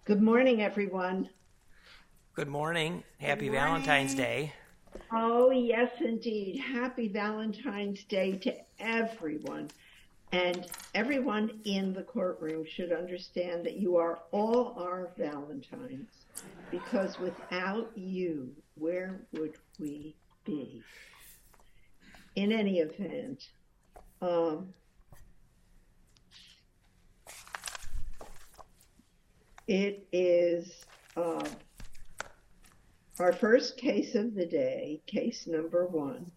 Good morning, everyone. Good morning. Happy Good Valentine's morning. Day. Oh, yes, indeed. Happy Valentine's Day to everyone. And everyone in the courtroom should understand that you are all our Valentines, because without you, where would we be? In any event, it is our first case of the day. Case number one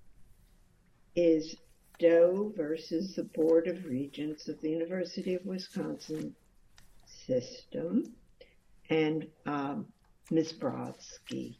is Doe versus the Board of Regents of the University of Wisconsin System. And Ms. Brodsky,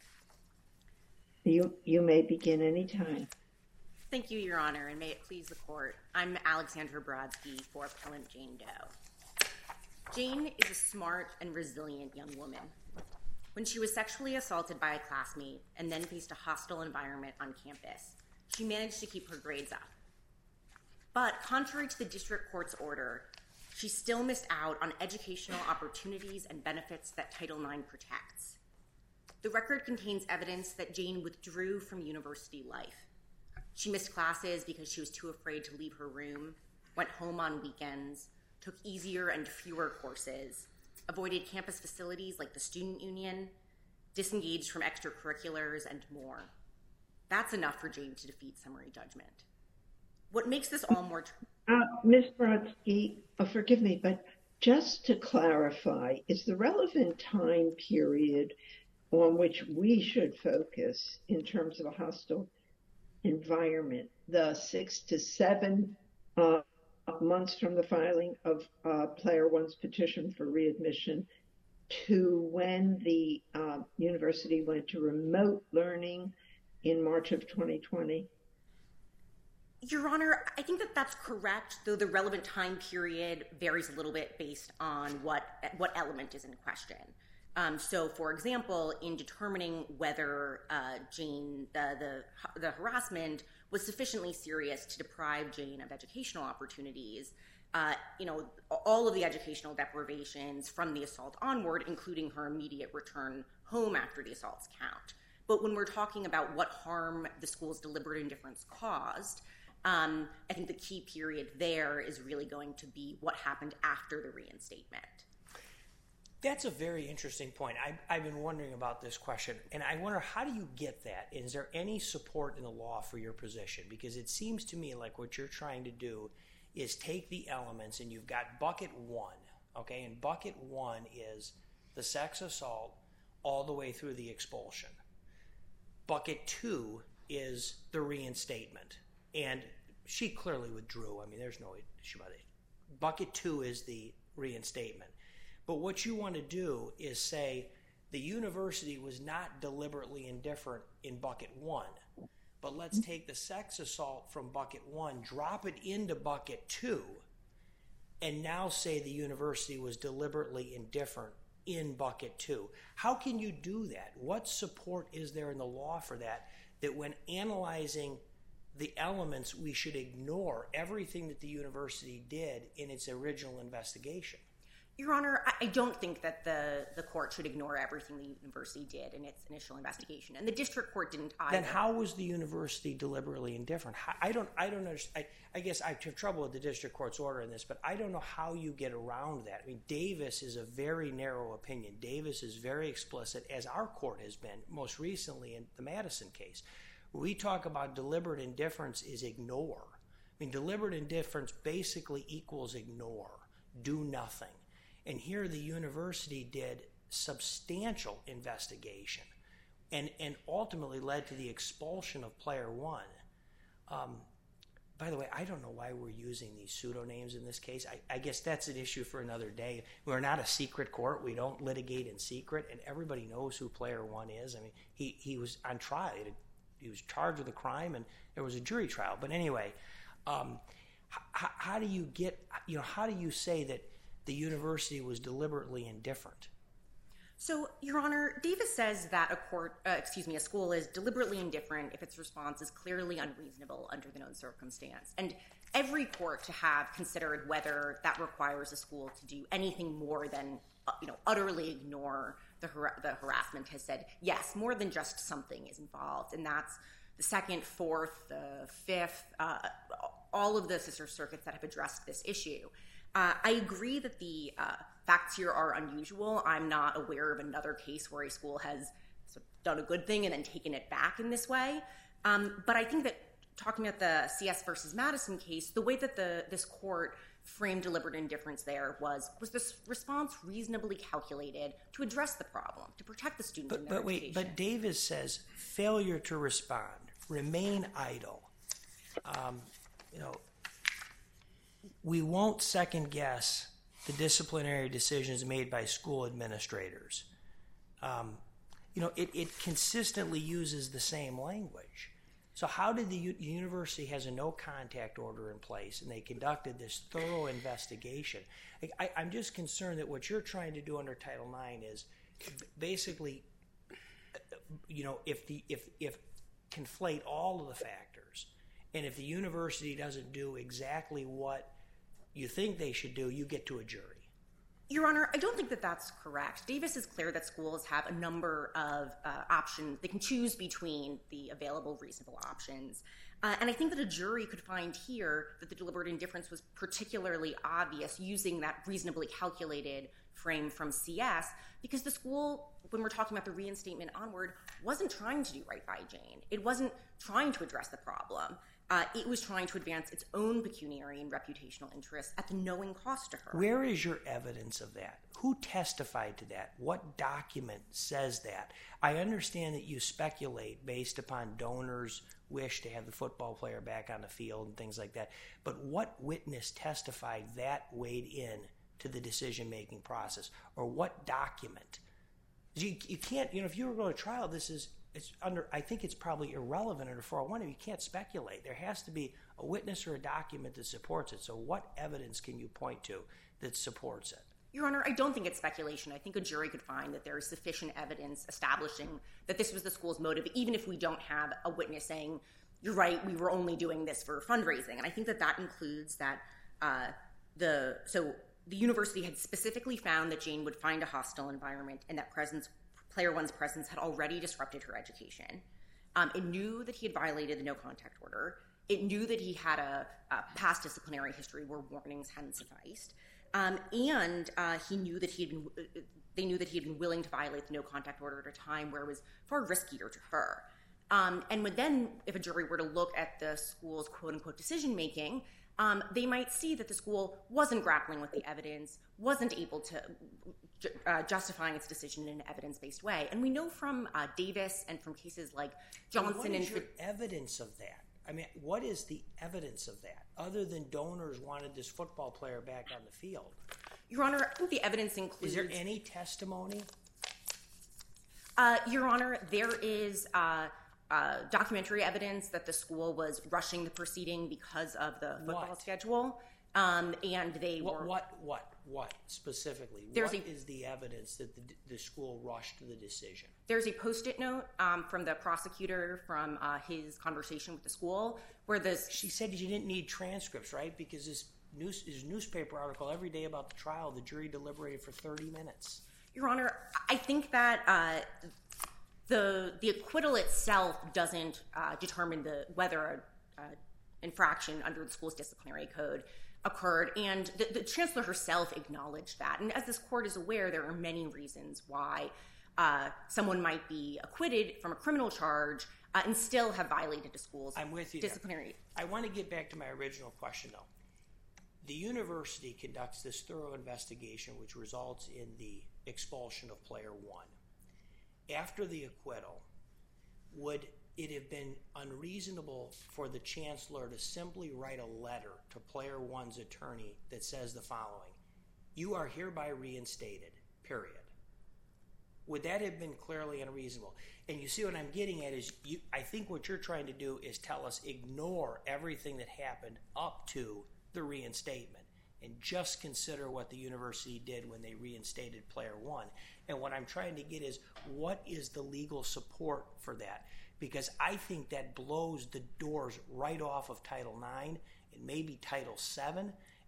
you may begin anytime. Thank you, Your Honor, and may it please the court. I'm Alexandra Brodsky for Appellant Jane Doe. Jane is a smart and resilient young woman. When she was sexually assaulted by a classmate and then faced a hostile environment on campus, she managed to keep her grades up. But contrary to the district court's order, she still missed out on educational opportunities and benefits that Title IX protects. The record contains evidence that Jane withdrew from university life. She missed classes because she was too afraid to leave her room, went home on weekends, took easier and fewer courses, avoided campus facilities like the student union, disengaged from extracurriculars, and more. That's enough for Jane to defeat summary judgment. What makes this all more... Ms. Brodsky, forgive me, but just to clarify, is the relevant time period on which we should focus in terms of a hostile environment the 6 to 7 months from the filing of Player One's petition for readmission to when the university went to remote learning in March of 2020? Your Honor, I think that that's correct, though the relevant time period varies a little bit based on what element is in question. So, for example, in determining whether Jane, the harassment was sufficiently serious to deprive Jane of educational opportunities, all of the educational deprivations from the assault onward, including her immediate return home after the assaults count. But when we're talking about what harm the school's deliberate indifference caused, I think the key period there is really going to be what happened after the reinstatement. That's a very interesting point. I've been wondering about this question, and I wonder, how do you get that? Is there any support in the law for your position? Because it seems to me like what you're trying to do is take the elements, and you've got bucket one, okay? And bucket one is the sex assault all the way through the expulsion. Bucket two is the reinstatement. And she clearly withdrew. I mean, there's no issue about it. Bucket two is the reinstatement. But what you want to do is say the university was not deliberately indifferent in bucket one, but let's take the sex assault from bucket one, drop it into bucket two, and now say the university was deliberately indifferent in bucket two. How can you do that? What support is there in the law for that when analyzing the elements, we should ignore everything that the university did in its original investigation? Your Honor, I don't think that the court should ignore everything the university did in its initial investigation, and the district court didn't either. Then how was the university deliberately indifferent? I don't understand. I guess I have trouble with the district court's order in this, but I don't know how you get around that. I mean, Davis is a very narrow opinion. Davis is very explicit, as our court has been most recently in the Madison case. We talk about deliberate indifference is ignore. I mean, deliberate indifference basically equals ignore, do nothing. And here the university did substantial investigation and ultimately led to the expulsion of Player One. By the way, I don't know why we're using these pseudonames in this case. I guess that's an issue for another day. We're not a secret court. We don't litigate in secret, and everybody knows who Player One is. I mean, he was on trial. He was charged with a crime, and there was a jury trial. But anyway, how do you how do you say that the university was deliberately indifferent? So, Your Honor, Davis says that a school is deliberately indifferent if its response is clearly unreasonable under the known circumstance. And every court to have considered whether that requires a school to do anything more than utterly ignore the harassment, has said, yes, more than just something is involved. And that's the Second, Fourth, the Fifth, all of the sister circuits that have addressed this issue. I agree that the facts here are unusual. I'm not aware of another case where a school has done a good thing and then taken it back in this way. But I think that talking about the CS versus Madison case, the way that this court framed deliberate indifference there was this response reasonably calculated to address the problem, to protect the student in their education. But Davis says failure to respond, remain idle. We won't second guess the disciplinary decisions made by school administrators. It consistently uses the same language. So how did the university has a no contact order in place, and they conducted this thorough investigation? I'm just concerned that what you're trying to do under Title IX is basically, if conflate all of the factors, and if the university doesn't do exactly what you think they should do, you get to a jury. Your Honor, I don't think that that's correct. Davis is clear that schools have a number of options. They can choose between the available reasonable options. And I think that a jury could find here that the deliberate indifference was particularly obvious using that reasonably calculated frame from CS, because the school, when we're talking about the reinstatement onward, wasn't trying to do right by Jane. It wasn't trying to address the problem. It was trying to advance its own pecuniary and reputational interests at the knowing cost to her. Where is your evidence of that? Who testified to that? What document says that? I understand that you speculate based upon donors' wish to have the football player back on the field and things like that. But what witness testified that weighed in to the decision-making process? Or what document? You can't, if you were going to trial, I think it's probably irrelevant under 401. You can't speculate. There has to be a witness or a document that supports it. So what evidence can you point to that supports it? Your Honor, I don't think it's speculation. I think a jury could find that there is sufficient evidence establishing that this was the school's motive, even if we don't have a witness saying, you're right, we were only doing this for fundraising. And I think that includes that the university had specifically found that Jane would find a hostile environment and that Player One's presence had already disrupted her education. It knew that he had violated the no contact order. It knew that he had a past disciplinary history where warnings hadn't sufficed. And they knew that he had been willing to violate the no contact order at a time where it was far riskier to her. And if a jury were to look at the school's quote unquote decision making, they might see that the school wasn't grappling with the evidence, wasn't able to justifying its decision in an evidence-based way. And we know from Davis and from cases like Johnson what is your evidence of that? I mean, what is the evidence of that, other than donors wanted this football player back on the field? Your Honor, I think the evidence includes... Is there any testimony? Your Honor, there is documentary evidence that the school was rushing the proceeding because of the football schedule. And they were... What specifically? What is the evidence that the school rushed the decision? There's a Post-it note from the prosecutor from his conversation with the school where She said you didn't need transcripts, right? Because his newspaper article every day about the trial, the jury deliberated for 30 minutes. Your Honor, I think that the acquittal itself doesn't determine whether infraction under the school's disciplinary code occurred, and the chancellor herself acknowledged that. And as this court is aware, there are many reasons why someone might be acquitted from a criminal charge and still have violated the school's disciplinary. I want to get back to my original question, though. The university conducts this thorough investigation, which results in the expulsion of Player One. After the acquittal, would it have been unreasonable for the chancellor to simply write a letter to Player One's attorney that says the following: you are hereby reinstated, period? Would that have been clearly unreasonable? And you see what I'm getting at is I think what you're trying to do is tell us ignore everything that happened up to the reinstatement and just consider what the university did when they reinstated Player One. And what I'm trying to get is, what is the legal support for that? Because I think that blows the doors right off of Title IX and maybe Title VII,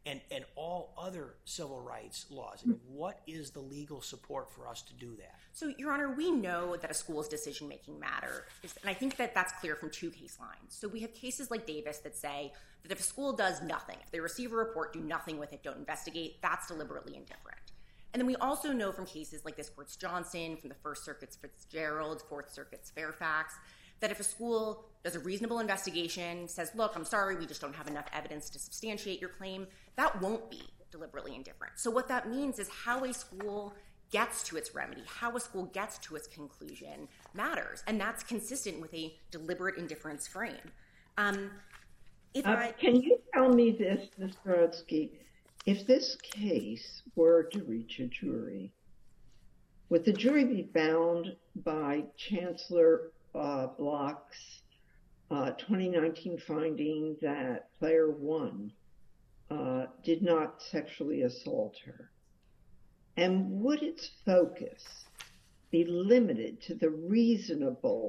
and all other civil rights laws? I mean, what is the legal support for us to do that? So, Your Honor, we know that a school's decision-making matters, and I think that that's clear from two case lines. So we have cases like Davis that say that if a school does nothing, if they receive a report, do nothing with it, don't investigate, that's deliberately indifferent. And then we also know from cases like this Court's Johnson, from the First Circuit's Fitzgerald, Fourth Circuit's Fairfax, that if a school does a reasonable investigation, says, look, I'm sorry, we just don't have enough evidence to substantiate your claim, that won't be deliberately indifferent. So what that means is how a school gets to its remedy, how a school gets to its conclusion matters. And that's consistent with a deliberate indifference frame. Can you tell me this, Ms. Brodsky? If this case were to reach a jury, would the jury be bound by Chancellor Block's 2019 finding that Player One did not sexually assault her? And would its focus be limited to the reasonableness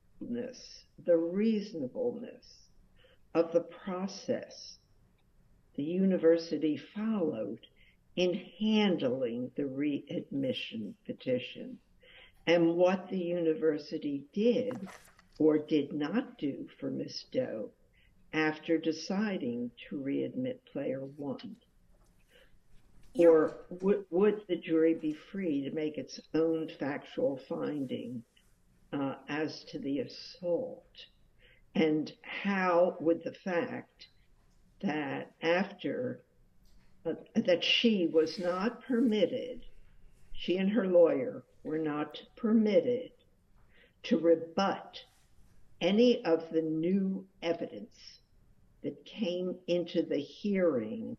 of the process the university followed in handling the readmission petition, and what the university did or did not do for Ms. Doe after deciding to readmit Player One? Or would the jury be free to make its own factual finding as to the assault? And how would the fact that that she was not permitted, she and her lawyer were not permitted to rebut any of the new evidence that came into the hearing,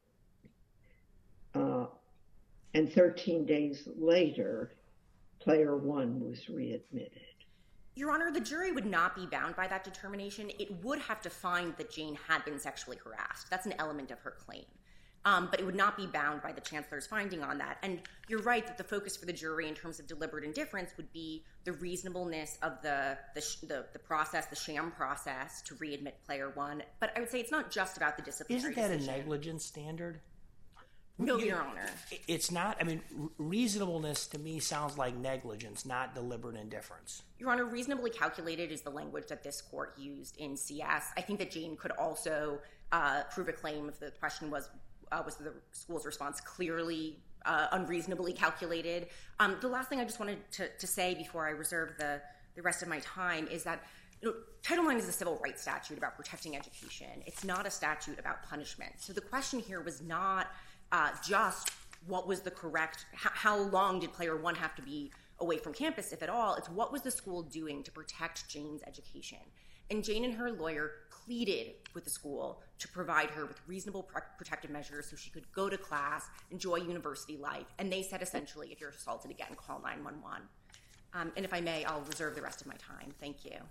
and 13 days later, Player One was readmitted? Your Honor, the jury would not be bound by that determination. It would have to find that Jane had been sexually harassed. That's an element of her claim. But it would not be bound by the Chancellor's finding on that. And you're right that the focus for the jury in terms of deliberate indifference would be the reasonableness of the process, the sham process to readmit Player One. But I would say it's not just about the disciplinary decision. Isn't that a negligence standard? No, Your Honor. It's not. I mean, reasonableness to me sounds like negligence, not deliberate indifference. Your Honor, reasonably calculated is the language that this court used in CS. I think that Jane could also prove a claim if the question was the school's response clearly unreasonably calculated. The last thing I just wanted to say before I reserve the rest of my time is that Title IX is a civil rights statute about protecting education. It's not a statute about punishment. So the question here was not just what was the correct, how long did Player One have to be away from campus, if at all. It's what was the school doing to protect Jane's education. And Jane and her lawyer pleaded with the school to provide her with reasonable protective measures so she could go to class, enjoy university life. And they said essentially, if you're assaulted again, call 911. And if I may, I'll reserve the rest of my time. Thank you.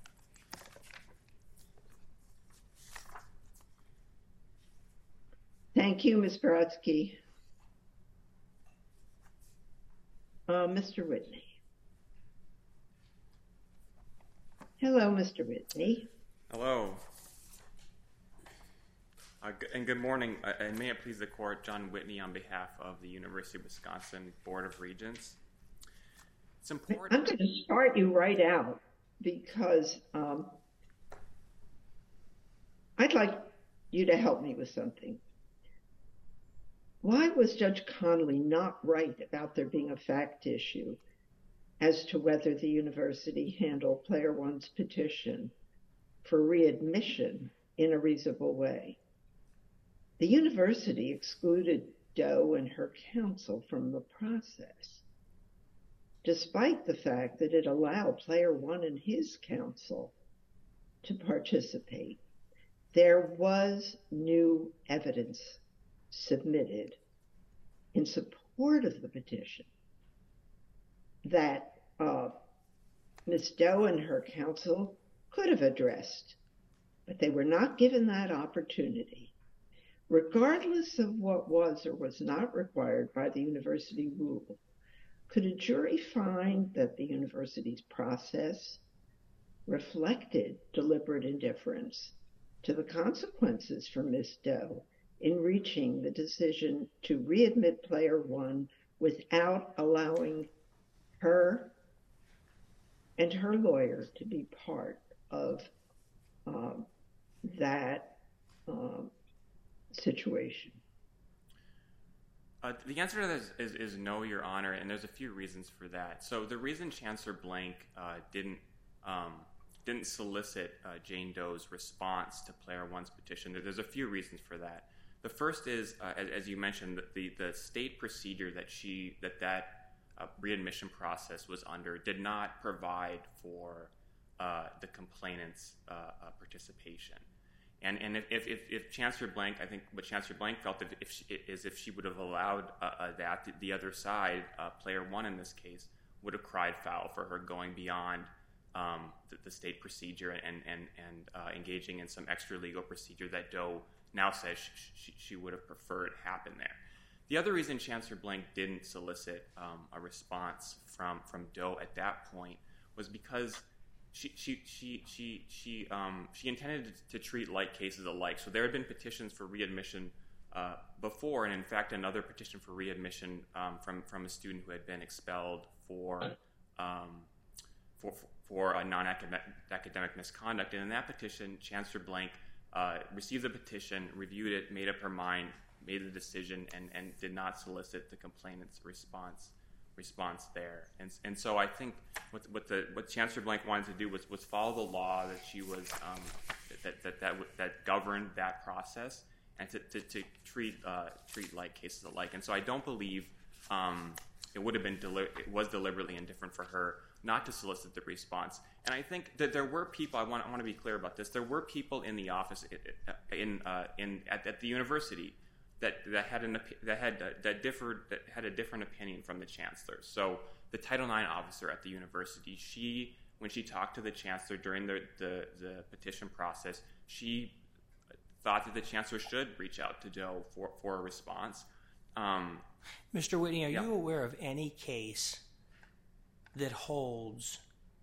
Thank you, Ms. Brodsky. Mr. Whitney. Hello, Mr. Whitney. Hello. And good morning. And may it please the court, John Whitney on behalf of the University of Wisconsin Board of Regents. It's important. I'm going to start you right out because I'd like you to help me with something. Why was Judge Connolly not right about there being a fact issue as to whether the university handled Player One's petition for readmission in a reasonable way? The university excluded Doe and her counsel from the process, despite the fact that it allowed Player One and his counsel to participate. There was new evidence submitted in support of the petition that Ms. Doe and her counsel could have addressed, but they were not given that opportunity. Regardless of what was or was not required by the university rule, could a jury find that the university's process reflected deliberate indifference to the consequences for Ms. Doe in reaching the decision to readmit player one without allowing her and her lawyer to be part of that situation? The answer to that is no, Your Honor, and there's a few reasons for that. So the reason Chancellor Blank didn't solicit Jane Doe's response to Player One's petition, there's a few reasons for that. The first is, as you mentioned, the state procedure that readmission process was under did not provide for the complainant's participation. And if Chancellor Blank, I think what Chancellor Blank felt if she would have allowed that, the other side, Player One in this case, would have cried foul for her going beyond the state procedure and engaging in some extra legal procedure that Doe now says she would have preferred happen there. The other reason Chancellor Blank didn't solicit a response from Doe at that point was because she intended to treat like cases alike. So there had been petitions for readmission before, and in fact another petition for readmission from a student who had been expelled for a non-academic misconduct. And in that petition, Chancellor Blank received the petition, reviewed it, made up her mind, made the decision, and did not solicit the complainant's response there. And so I think what Chancellor Blank wanted to do was follow the law that she was that governed that process, and to treat like cases alike. And so I don't believe it was deliberately indifferent for her not to solicit the response. And I think that there were people. I want to be clear about this. There were people in the office at the university that had a different opinion from the chancellor. So the Title IX officer at the university, when she talked to the chancellor during the petition process, she thought that the chancellor should reach out to Doe for a response. Mr. Whitney, are you aware of any case that holds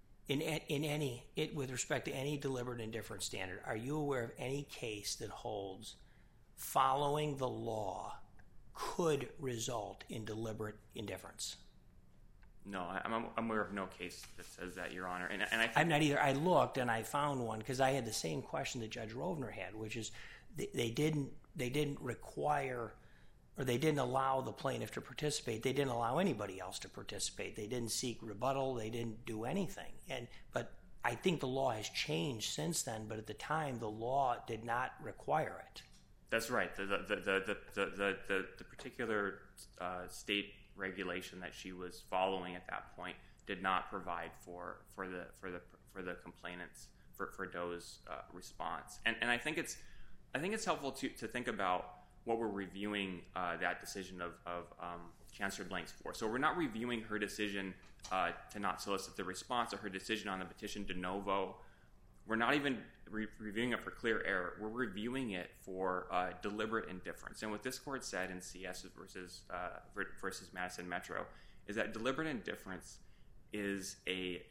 with respect to any deliberate indifference standard? Are you aware of any case that holds following the law could result in deliberate indifference? No, I'm aware of no case that says that, Your Honor. And I think I'm not either. I looked and I found one because I had the same question that Judge Rovner had, which is they didn't require, or they didn't allow the plaintiff to participate. They didn't allow anybody else to participate. They didn't seek rebuttal. They didn't do anything. But I think the law has changed since then. But at the time, the law did not require it. That's right. The particular state regulation that she was following at that point did not provide for the complainants for Doe's response. And I think it's helpful to think about what we're reviewing that decision of Chancellor Blank's for. So we're not reviewing her decision to not solicit the response or her decision on the petition de novo. We're not even reviewing it for clear error. We're reviewing it for deliberate indifference. And what this court said in CS versus Madison Metro is that deliberate indifference is an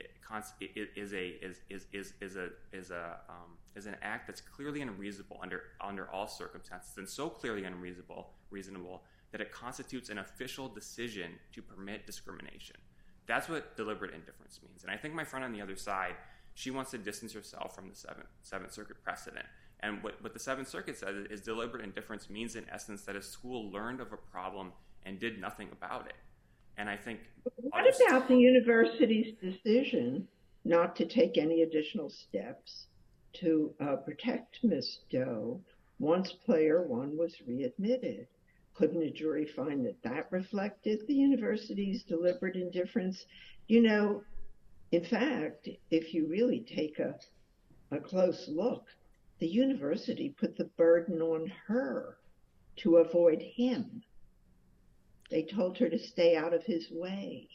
act that's clearly unreasonable under all circumstances, and so clearly reasonable that it constitutes an official decision to permit discrimination. That's what deliberate indifference means. And I think my friend on the other side, she wants to distance herself from the Seventh Circuit precedent. And what the Seventh Circuit says is deliberate indifference means, in essence, that a school learned of a problem and did nothing about it. And I think... What about the university's decision not to take any additional steps to protect Ms. Doe once Player One was readmitted? Couldn't a jury find that reflected the university's deliberate indifference? You know, in fact, if you really take a close look, the university put the burden on her to avoid him. They told her to stay out of his way.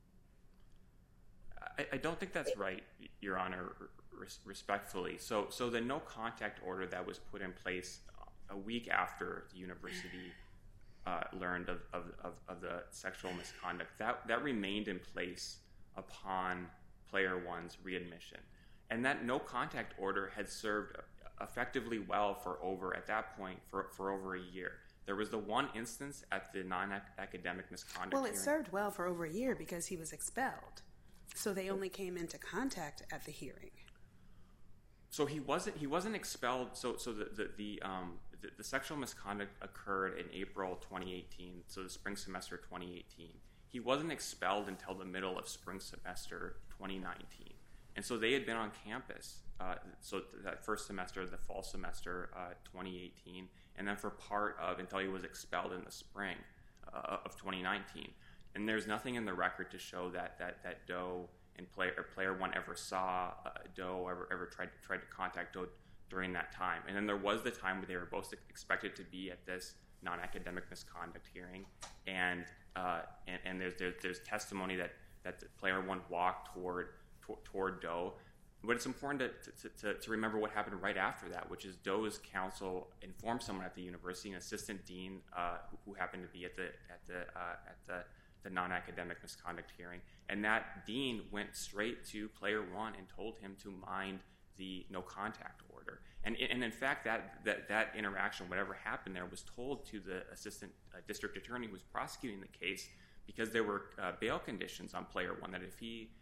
I don't think that's right, Your Honor, respectfully. So the no contact order that was put in place a week after the university learned of the sexual misconduct, that remained in place upon Player One's readmission. And that no contact order had served effectively well for over a year. There was the one instance at the non-academic misconduct Well, it hearing. served well for over a year because he was expelled. So they only came into contact at the hearing. So he wasn't expelled. So the sexual misconduct occurred in April 2018. So the spring semester 2018. He wasn't expelled until the middle of spring semester 2019. And so they had been on campus. So that first semester, the fall semester 2018, and then for part of until he was expelled in the spring of 2019. And there's nothing in the record to show that Doe and player one ever saw Doe or ever tried to contact Doe during that time. And then there was the time where they were both expected to be at this non-academic misconduct hearing, and there's testimony that player one walked toward Doe. But it's important to remember what happened right after that, which is Doe's counsel informed someone at the university, an assistant dean who happened to be at the non-academic misconduct hearing, and that dean went straight to player one and told him to mind the no contact order. And in fact, that interaction, whatever happened there, was told to the assistant district attorney who was prosecuting the case, because there were bail conditions on player one that if he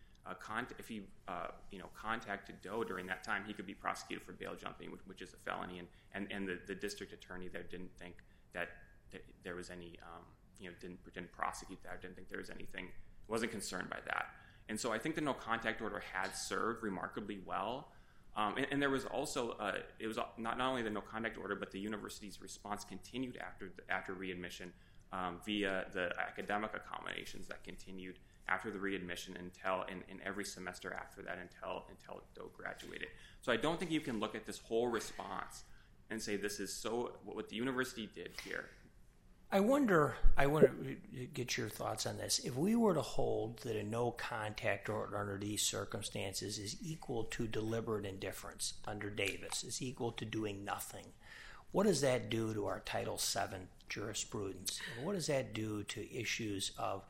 contacted Doe during that time, he could be prosecuted for bail jumping, which is a felony. And the district attorney there didn't think that there was any, didn't prosecute that, didn't think there was anything, wasn't concerned by that. And so I think the no contact order had served remarkably well. And there was also, it was not only the no contact order, but the university's response continued after readmission via the academic accommodations that continued after the readmission until in every semester after that until Doe graduated. So I don't think you can look at this whole response and say this is what the university did here. I want to get your thoughts on this. If we were to hold that a no contact order under these circumstances is equal to deliberate indifference under Davis, is equal to doing nothing, what does that do to our Title VII jurisprudence? And what does that do to issues of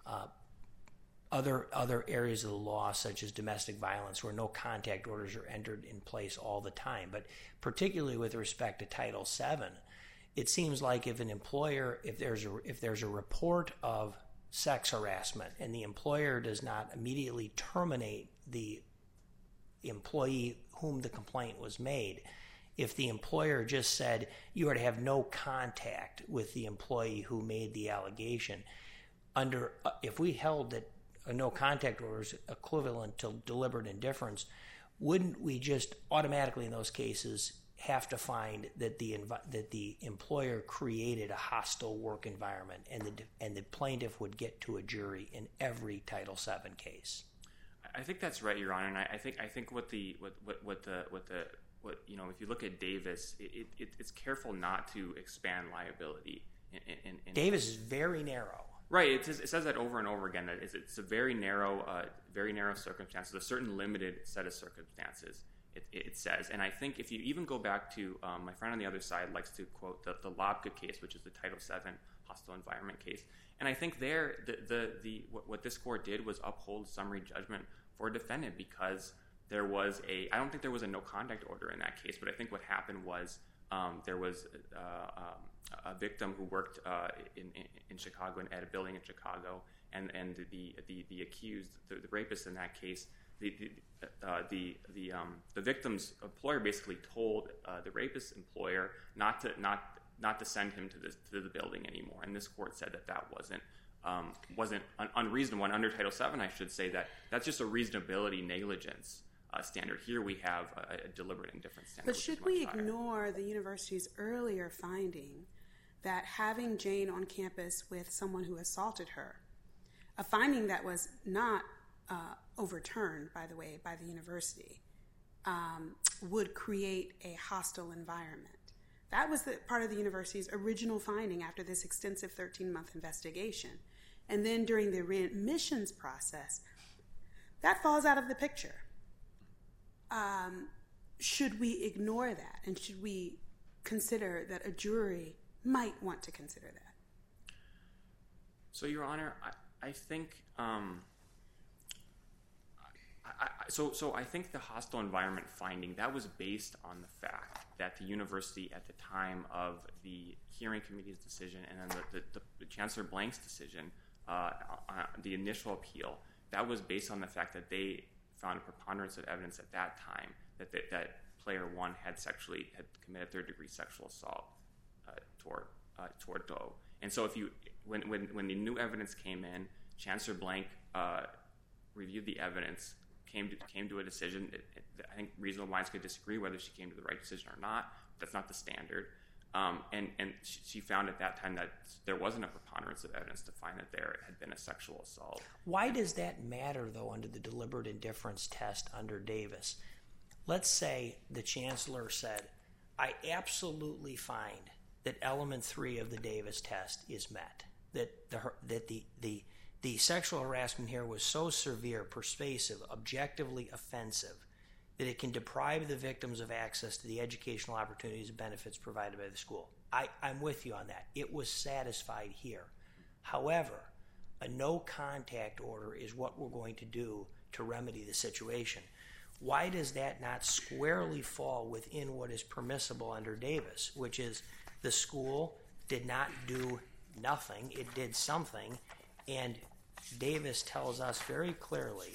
other areas of the law, such as domestic violence, where no contact orders are entered in place all the time? But particularly with respect to Title VII, it seems like if an employer, if there's a report of sex harassment and the employer does not immediately terminate the employee whom the complaint was made, if the employer just said you are to have no contact with the employee who made the allegation, if we held that a no contact order is equivalent to deliberate indifference, wouldn't we just automatically in those cases have to find that the employer created a hostile work environment, and the plaintiff would get to a jury in every Title VII case? I think that's right, Your Honor, and I think if you look at Davis, it's careful not to expand liability. Davis is very narrow. Right, it says that over and over again. That it's a very narrow circumstances, a certain limited set of circumstances. It says, and I think if you even go back to my friend on the other side likes to quote the Lobka case, which is the Title VII hostile environment case, and I think there what this court did was uphold summary judgment for a defendant because there was I don't think there was a no contact order in that case, but I think what happened was there was a victim who worked in Chicago at a building in Chicago, and the accused, the rapist in that case, the victim's employer basically told the rapist's employer not to send him to the building anymore, and this court said that wasn't unreasonable. And under Title VII, I should say that's just a reasonability negligence standard. Here we have a deliberate indifference standard. But should we ignore the university's earlier finding that having Jane on campus with someone who assaulted her, a finding that was not overturned, by the way, by the university, would create a hostile environment? That was part of the university's original finding after this extensive 13-month investigation. And then during the readmissions process, that falls out of the picture. Should we ignore that? And should we consider that a jury might want to consider that? So I think the hostile environment finding, that was based on the fact that the university at the time of the hearing committee's decision and then the Chancellor Blank's decision, the initial appeal, that was based on the fact that they found a preponderance of evidence at that time that player one had committed third-degree sexual assault toward Doe. And so when the new evidence came in, Chancellor Blank reviewed the evidence, came to a decision. I think reasonable minds could disagree whether she came to the right decision or not. That's not the standard. And she found at that time that there wasn't a preponderance of evidence to find that there had been a sexual assault. Why does that matter, though, under the deliberate indifference test under Davis? Let's say the chancellor said, I absolutely find that element 3 of the Davis test is met, that the sexual harassment here was so severe, pervasive, objectively offensive, that it can deprive the victims of access to the educational opportunities and benefits provided by the school. I'm with you on that. It was satisfied here. However, a no-contact order is what we're going to do to remedy the situation. Why does that not squarely fall within what is permissible under Davis, which is the school did not do nothing, it did something, and Davis tells us very clearly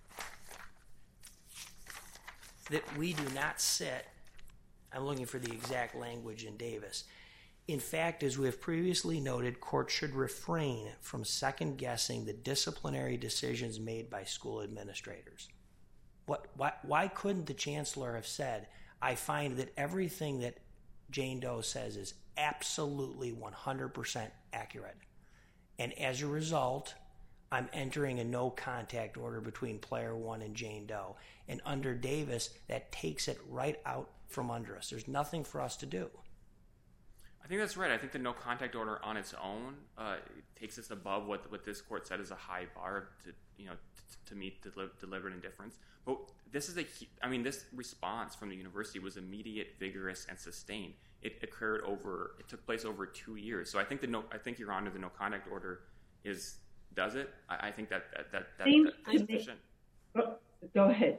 that we do not sit, I'm looking for the exact language in Davis. In fact, as we have previously noted, courts should refrain from second-guessing the disciplinary decisions made by school administrators. Why couldn't the chancellor have said, I find that everything that Jane Doe says is absolutely 100% accurate, and as a result, I'm entering a no-contact order between player 1 and Jane Doe. And under Davis, that takes it right out from under us. There's nothing for us to do. I think that's right. I think the no-contact order on its own takes us above what this court said is a high bar to meet deliberate indifference. But this response from the university was immediate, vigorous, and sustained. It took place over 2 years. So I think Your Honor, the no-contact order does it. I think that's sufficient. Go ahead.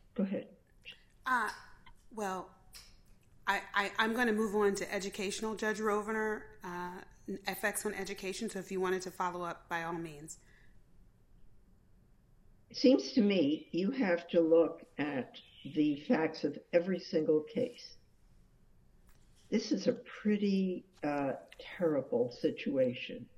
Well, I'm going to move on to educational, Judge Rovner, effects on education. So if you wanted to follow up, by all means. It seems to me you have to look at the facts of every single case. This is a pretty terrible situation.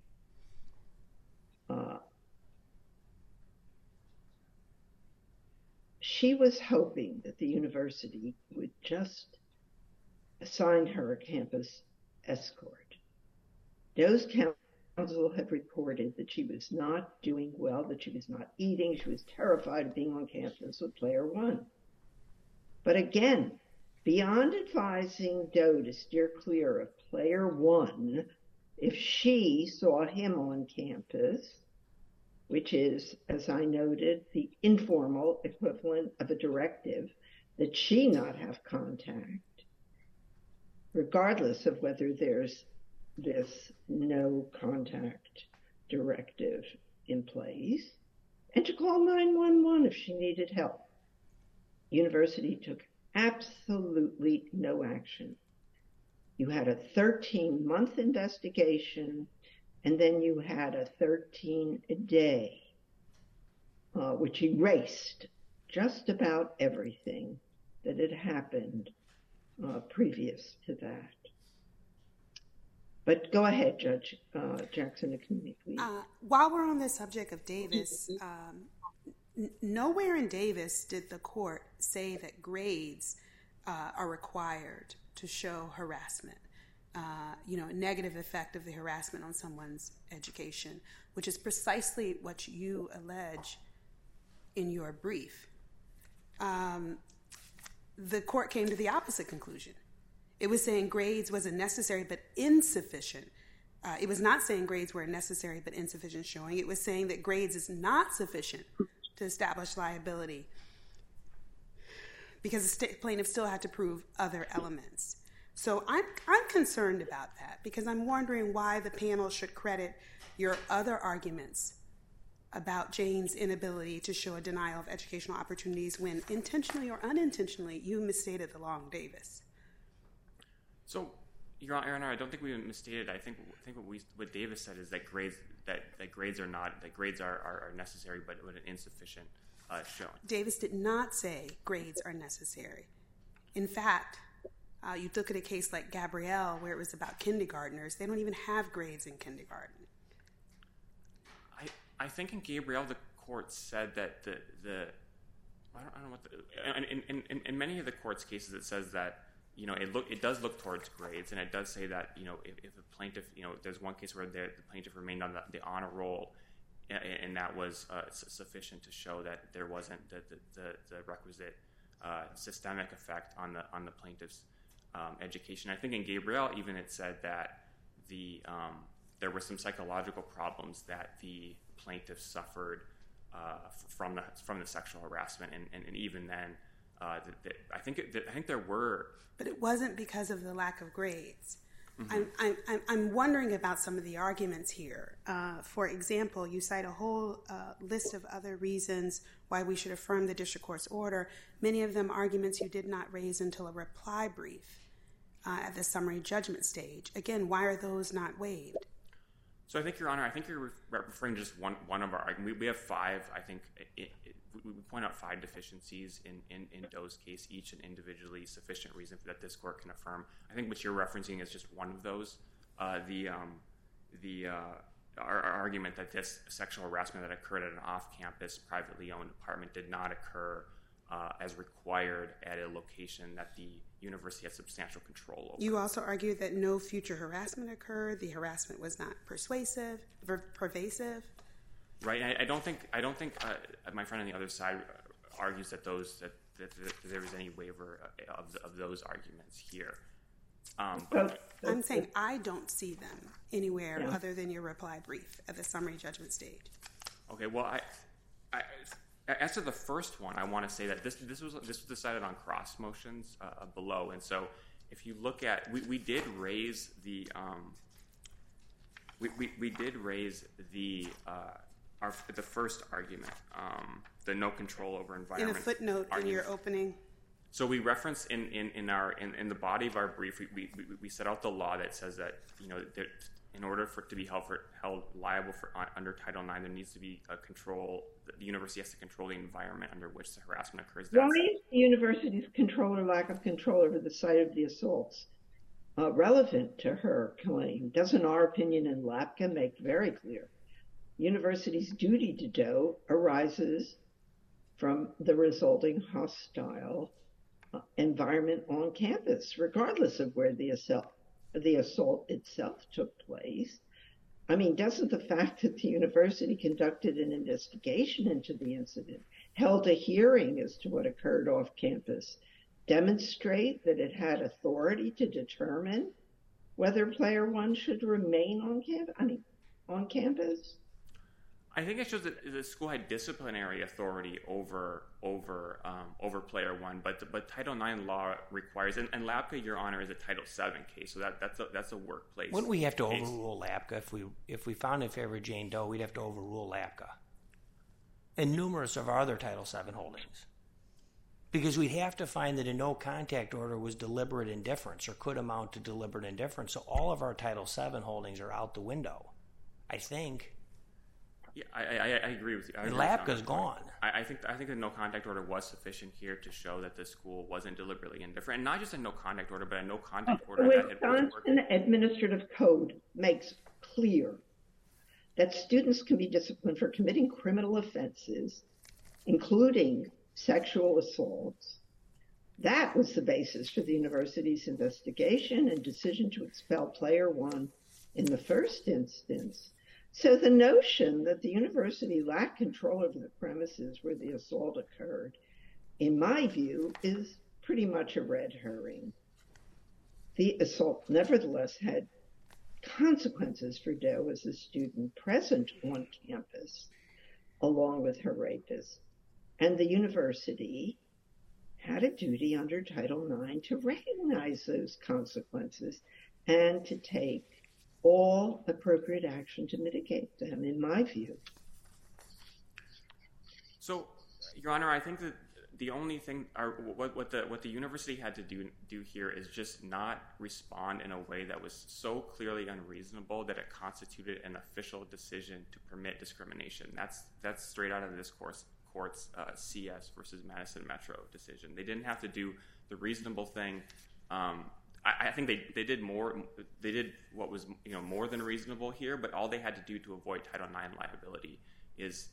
She was hoping that the university would just assign her a campus escort. Doe's counsel had reported that she was not doing well, that she was not eating. She was terrified of being on campus with player 1. But again, beyond advising Doe to steer clear of player 1, if she saw him on campus, which is, as I noted, the informal equivalent of a directive, that she not have contact, regardless of whether there's this no contact directive in place, and to call 911 if she needed help. University took absolutely no action. You had a 13-month investigation, and then you had a 13-day, which erased just about everything that had happened previous to that. But go ahead, Judge Jackson, please. While we're on the subject of Davis, nowhere in Davis did the court say that grades are required to show harassment, a negative effect of the harassment on someone's education, which is precisely what you allege in your brief. The court came to the opposite conclusion. It was saying grades wasn't necessary but insufficient. It was not saying grades were necessary but insufficient showing. It was saying that grades is not sufficient to establish liability because the plaintiff still had to prove other elements. So I'm concerned about that because I'm wondering why the panel should credit your other arguments about Jane's inability to show a denial of educational opportunities when intentionally or unintentionally you misstated the law in Davis? So, Your Honor, I don't think we misstated. I think what Davis said is that grades are necessary, but with an insufficient showing. Davis did not say grades are necessary. In fact, you look at a case like Gabrielle, where it was about kindergartners. They don't even have grades in kindergarten. I think in Gabrielle, the court said that I don't know what in many of the court's cases, it says that it does look towards grades, and it does say that if a plaintiff, there's one case where the plaintiff remained on the honor roll, and that was sufficient to show that there wasn't the requisite systemic effect on the plaintiff's education. I think in Gabrielle, even it said that there were some psychological problems that the plaintiff suffered from the sexual harassment, and even then, I think there were. But it wasn't because of the lack of grades. Mm-hmm. I'm wondering about some of the arguments here. For example, you cite a whole list of other reasons why we should affirm the district court's order. Many of them arguments you did not raise until a reply brief at the summary judgment stage. Again, why are those not waived? So I think, Your Honor, you're referring to just one of our arguments. We have five. I think we point out five deficiencies in Doe's case, each an individually sufficient reason that this court can affirm. I think what you're referencing is just one of those. Our argument that this sexual harassment that occurred at an off-campus, privately owned apartment did not occur as required at a location that the university has substantial control over. You also argued that no future harassment occurred. The harassment was not pervasive. Right. I don't think my friend on the other side argues that there was any waiver of those arguments here. I'm saying I don't see them anywhere other than your reply brief at the summary judgment stage. Okay. Well, as to the first one, I want to say that this was decided on cross motions below, and so if you look at, we did raise the first argument, the no control over environment. In a footnote argument. In your opening. So we reference in the body of our brief, we set out the law that says that in order for it to be held liable under Title IX, there needs to be a control. The university has to control the environment under which the harassment occurs. Why is the university's control or lack of control over the site of the assaults relevant to her claim? Doesn't our opinion in Lapka make very clear? University's duty to Doe arises from the resulting hostile environment on campus, regardless of where the assault itself took place. I mean, doesn't the fact that the university conducted an investigation into the incident, held a hearing as to what occurred off campus, demonstrate that it had authority to determine whether player one should remain on campus? I think it shows that the school had disciplinary authority over player one, but Title IX law requires, and Lapka, Your Honor, is a Title VII case, so that's a workplace. Wouldn't we have to overrule Lapka if we found in favor of Jane Doe? We'd have to overrule Lapka and numerous of our other Title VII holdings, because we'd have to find that a no contact order was deliberate indifference or could amount to deliberate indifference. So all of our Title VII holdings are out the window, I think. Yeah, I agree with you. And Lapka's gone. I think the no contact order was sufficient here to show that the school wasn't deliberately indifferent, and not just a no contact order, but a no contact order that had been worked. The Wisconsin Administrative Code makes clear that students can be disciplined for committing criminal offenses, including sexual assaults. That was the basis for the university's investigation and decision to expel player one in the first instance. So the notion that the university lacked control over the premises where the assault occurred, in my view, is pretty much a red herring. The assault nevertheless had consequences for Doe as a student present on campus, along with her rapist. And the university had a duty under Title IX to recognize those consequences and to take all appropriate action to mitigate them, in my view. So, Your Honor, I think that the only thing, what the university had to do here is just not respond in a way that was so clearly unreasonable that it constituted an official decision to permit discrimination. That's straight out of this court's CS versus Madison Metro decision. They didn't have to do the reasonable thing. I think they did more. They did what was more than reasonable here, but all they had to do to avoid Title IX liability is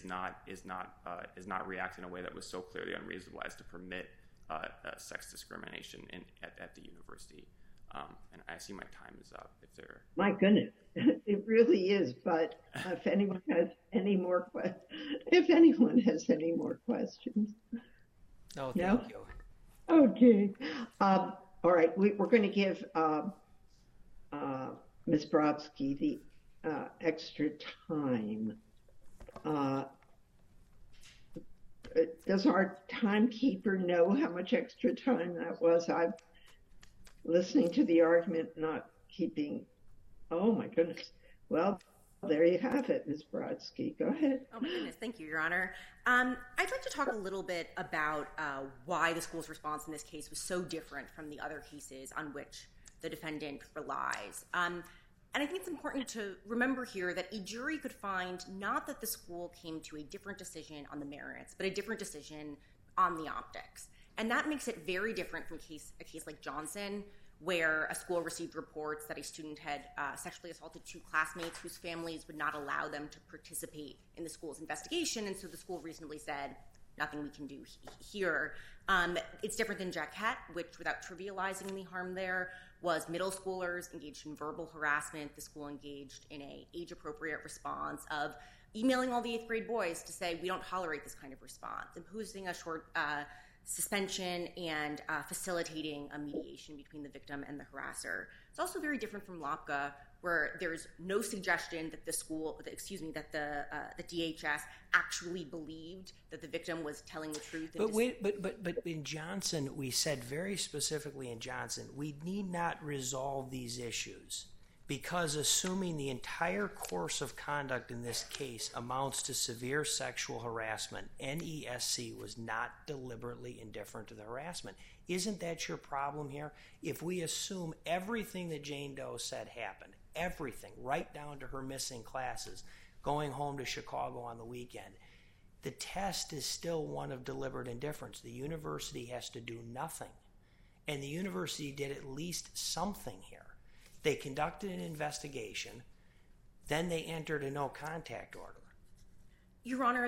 not react in a way that was so clearly unreasonable as to permit sex discrimination at the university. And I see my time is up. My goodness, it really is. But if anyone has any more questions, no, thank you. Okay. All right, we're going to give Ms. Brodsky the extra time. Does our timekeeper know how much extra time that was? I'm listening to the argument, not keeping. Oh my goodness. Well, there you have it, Ms. Brodsky. Go ahead. Oh my goodness, thank you, Your Honor. I'd like to talk a little bit about why the school's response in this case was so different from the other cases on which the defendant relies. And I think it's important to remember here that a jury could find not that the school came to a different decision on the merits, but a different decision on the optics. And that makes it very different from a case like Johnson, where a school received reports that a student had sexually assaulted two classmates whose families would not allow them to participate in the school's investigation. And so the school reasonably said, nothing we can do here. It's different than Jacquette, which, without trivializing the harm there, was middle schoolers engaged in verbal harassment. The school engaged in an age-appropriate response of emailing all the 8th grade boys to say, we don't tolerate this kind of response, imposing a short suspension and facilitating a mediation between the victim and the harasser. It's also very different from Lopka, where there's no suggestion that the DHS actually believed that the victim was telling the truth. But in Johnson, we said very specifically in Johnson, we need not resolve these issues because assuming the entire course of conduct in this case amounts to severe sexual harassment, NESC was not deliberately indifferent to the harassment. Isn't that your problem here? If we assume everything that Jane Doe said happened, everything, right down to her missing classes, going home to Chicago on the weekend, the test is still one of deliberate indifference. The university has to do nothing. And the university did at least something here. They conducted an investigation, then they entered a no-contact order. Your Honor,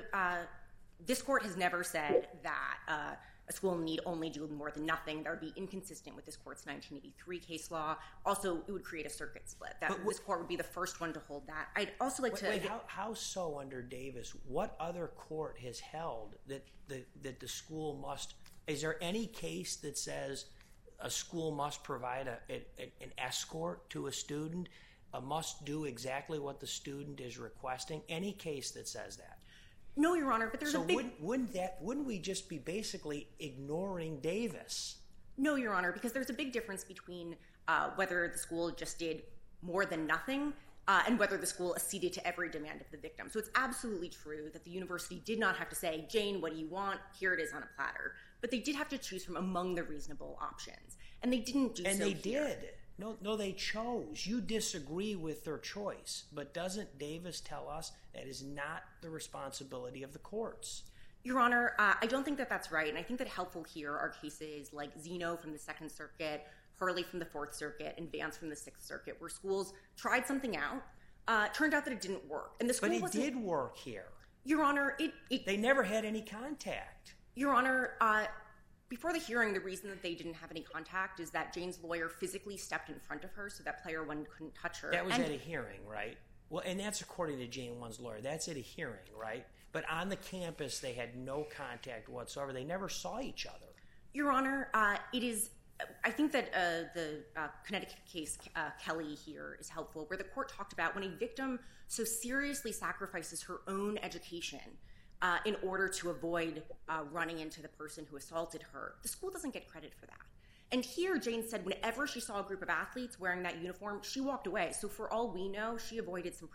this court has never said that a school need only do more than nothing. That would be inconsistent with this court's 1983 case law. Also, it would create a circuit split. This court would be the first one to hold that. I'd also like to... How so under Davis? What other court has held that the school must... Is there any case that says a school must provide an escort to a student, must do exactly what the student is requesting? Any case that says that? No, Your Honor, but there's a big... Wouldn't we just be basically ignoring Davis? No, Your Honor, because there's a big difference between whether the school just did more than nothing and whether the school acceded to every demand of the victim. So it's absolutely true that the university did not have to say, Jane, what do you want? Here it is on a platter. But they did have to choose from among the reasonable options. And they didn't do so here. And they did. No, they chose. You disagree with their choice. But doesn't Davis tell us that is not the responsibility of the courts? Your Honor, I don't think that that's right. And I think that helpful here are cases like Zeno from the Second Circuit, Hurley from the Fourth Circuit, and Vance from the Sixth Circuit, where schools tried something out. Turned out that it didn't work. And the school But it did work here. Your Honor, They never had any contact. Your Honor, before the hearing, the reason that they didn't have any contact is that Jane's lawyer physically stepped in front of her so that player one couldn't touch her. That was at a hearing, right? Well, and that's according to Jane 1's lawyer. That's at a hearing, right? But on the campus, they had no contact whatsoever. They never saw each other. Your Honor, it is... I think that the Connecticut case, Kelly here, is helpful, where the court talked about when a victim so seriously sacrifices her own education in order to avoid running into the person who assaulted her, the school doesn't get credit for that. And here, Jane said whenever she saw a group of athletes wearing that uniform, she walked away. So for all we know, she avoided some pretty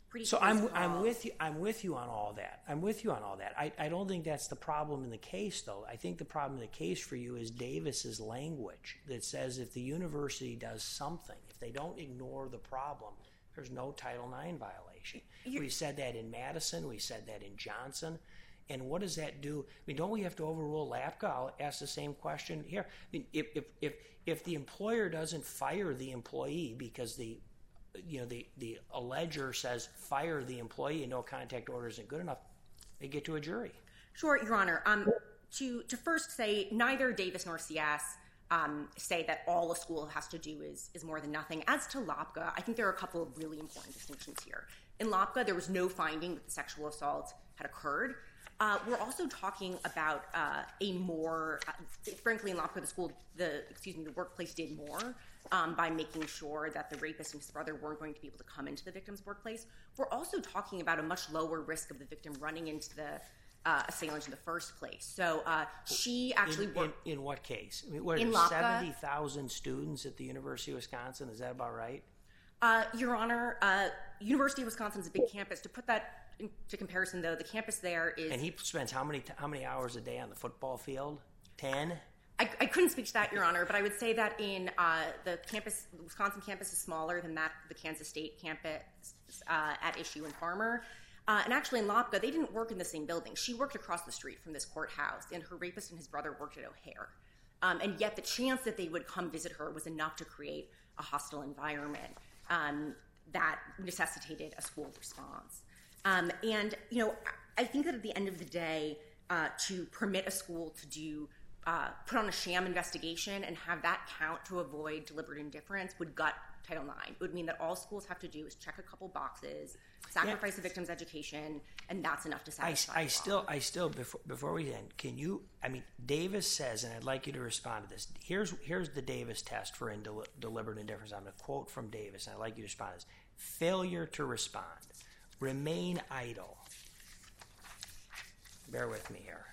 pretty So close I'm with you on all that. I don't think that's the problem in the case, though. I think the problem in the case for you is Davis's language that says if the university does something, if they don't ignore the problem, there's no Title IX violation. We said that in Madison. We said that in Johnson. And what does that do? I mean, don't we have to overrule LAPCA? I'll ask the same question here. I mean, if the employer doesn't fire the employee because the alleger says fire the employee and no contact order isn't good enough, they get to a jury. Sure, Your Honor. To first say, neither Davis nor CS say that all a school has to do is more than nothing. As to LAPCA, I think there are a couple of really important distinctions here. In LAPCA, there was no finding that the sexual assault had occurred. We're also talking about a more, frankly, in LAPCA, the workplace did more by making sure that the rapist and his brother weren't going to be able to come into the victim's workplace. We're also talking about a much lower risk of the victim running into the assailant in the first place. So she actually worked. In what case? I mean, what, in LAPCA, 70,000 students at the University of Wisconsin. Is that about right? Your Honor, University of Wisconsin is a big campus. To put that into comparison, though, the campus there is... And he spends how many hours a day on the football field? 10? I couldn't speak to that, Your Honor, but I would say that in the Wisconsin campus is smaller than that the Kansas State campus at issue in Farmer. And actually in LAPCA, they didn't work in the same building. She worked across the street from this courthouse, and her rapist and his brother worked at O'Hare. And yet the chance that they would come visit her was enough to create a hostile environment that necessitated a school response. And, I think that at the end of the day, to permit a school to put on a sham investigation and have that count to avoid deliberate indifference would gut Title IX. It would mean that all schools have to do is check a couple boxes, sacrifice the victim's education, and that's enough to satisfy I still, before we end, Davis says, and I'd like you to respond to this. Here's the Davis test for deliberate indifference. I'm going to quote from Davis, and I'd like you to respond to this. Failure to respond. Remain idle. Bear with me here.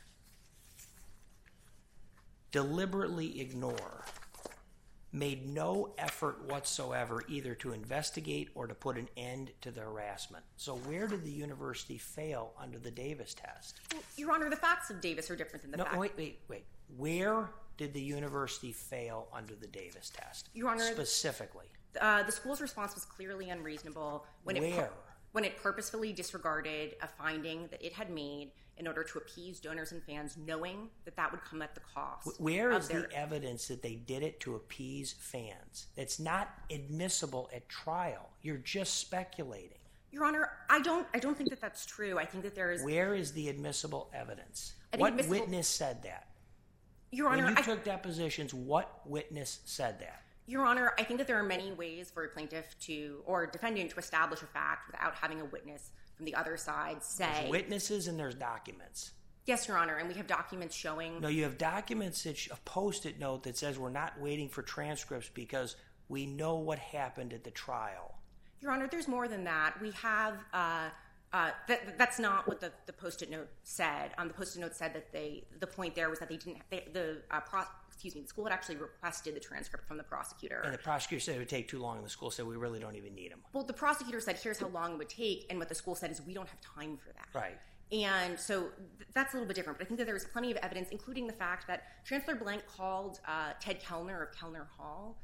Deliberately ignore. Made no effort whatsoever either to investigate or to put an end to the harassment. So where did the university fail under the Davis test? Well, Your Honor, the facts of Davis are different than the facts. Wait. Where did the university fail under the Davis test? Your Honor, specifically. The school's response was clearly unreasonable when it purposefully disregarded a finding that it had made in order to appease donors and fans, knowing that would come at the cost. Where is the evidence that they did it to appease fans? It's not admissible at trial. You're just speculating. Your Honor, I don't think that that's true. I think that there is... Where is the admissible evidence? What witness said that? Your Honor, when you took depositions, what witness said that? Your Honor, I think that there are many ways for a plaintiff or defendant to establish a fact without having a witness from the other side say... There's witnesses and there's documents. Yes, Your Honor, and we have documents showing... No, you have documents, a Post-it note that says we're not waiting for transcripts because we know what happened at the trial. Your Honor, there's more than that. We have... that's not what the Post-it note said. The Post-it note said that the point there was that they didn't... the school had actually requested the transcript from the prosecutor. And the prosecutor said it would take too long, and the school said we really don't even need them. Well, the prosecutor said here's how long it would take, and what the school said is we don't have time for that. Right. And so that's a little bit different, but I think that there was plenty of evidence, including the fact that Chancellor Blank called Ted Kellner of Kellner Hall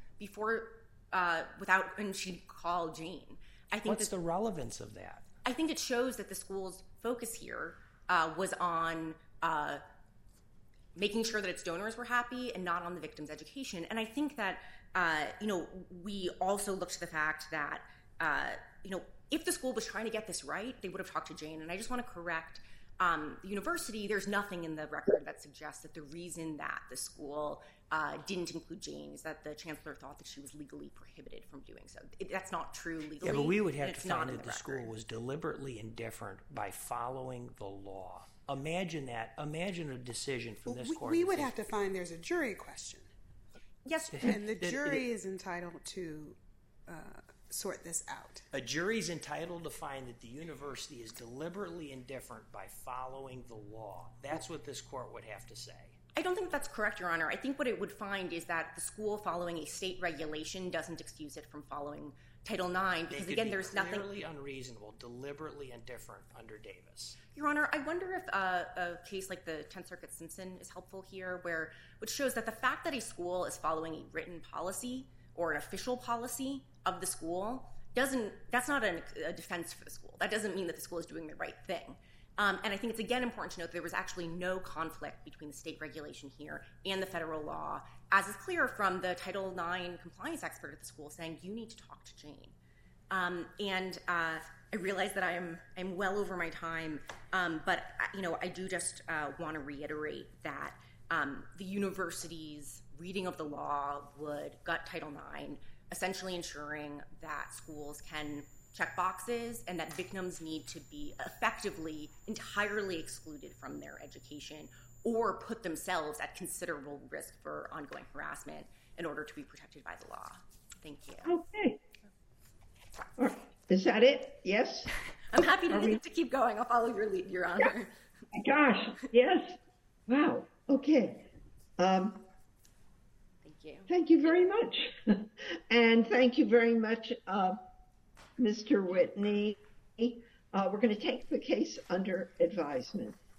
and she called Jane. What's the relevance of that? I think it shows that the school's focus here was on making sure that its donors were happy and not on the victim's education. And I think that, we also look to the fact that, if the school was trying to get this right, they would have talked to Jane. And I just want to correct the university. There's nothing in the record that suggests that the reason that the school didn't include Jane is that the chancellor thought that she was legally prohibited from doing so. That's not true legally. Yeah, but we would have to find that the school was deliberately indifferent by following the law. Imagine that. Imagine a decision from this court. We would have to find there's a jury question. Yes. And the jury is entitled to sort this out. A jury's entitled to find that the university is deliberately indifferent by following the law. That's what this court would have to say. I don't think that's correct, Your Honor. I think what it would find is that the school following a state regulation doesn't excuse it from following Title IX because, again, there's nothing clearly unreasonable, deliberately indifferent under Davis. Your Honor, I wonder if a case like the 10th Circuit Simpson is helpful here, which shows that the fact that a school is following a written policy or an official policy of the school that's not a defense for the school. That doesn't mean that the school is doing the right thing. And I think it's, again, important to note that there was actually no conflict between the state regulation here and the federal law, as is clear from the Title IX compliance expert at the school saying, you need to talk to Jane. I realize that I'm well over my time, but I do just want to reiterate that the university's reading of the law would gut Title IX, essentially ensuring that schools can check boxes and that victims need to be effectively entirely excluded from their education or put themselves at considerable risk for ongoing harassment in order to be protected by the law. Thank you. Okay. All right. Is that it? Yes? I'm happy to keep going. I'll follow your lead, Your Honor. Yeah. Gosh, yes. Wow. Okay. Thank you. Thank you very much. And thank you very much, Mr. Whitney. We're going to take the case under advisement.